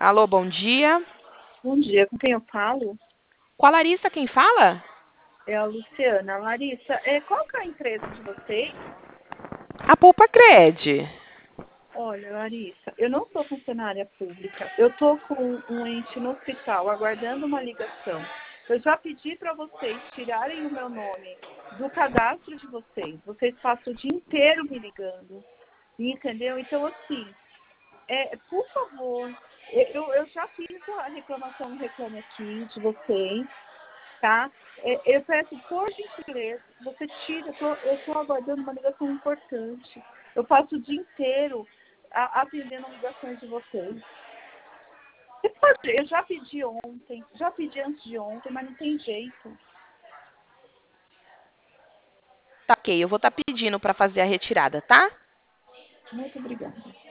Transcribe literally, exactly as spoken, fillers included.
Alô, bom dia. Bom dia, com quem eu falo? Com a Larissa quem fala? É a Luciana. Larissa, é, qual que é a empresa de vocês? A Poupa Cred. Olha, Larissa, eu não sou funcionária pública. Eu estou com um ente no hospital aguardando uma ligação. Eu já pedi para vocês tirarem o meu nome do cadastro de vocês. Vocês passam o dia inteiro me ligando, entendeu? Então, assim, é, por favor, eu, eu já fiz a reclamação no Reclame Aqui de vocês. Tá? É, Eu peço, por gentileza, você tira, eu estou aguardando uma ligação importante. Eu passo o dia inteiro a- atendendo ligações de vocês. Você pode- Eu já pedi ontem, já pedi antes de ontem, mas não tem jeito. Tá ok, eu vou estar pedindo para fazer a retirada, tá? Muito obrigada.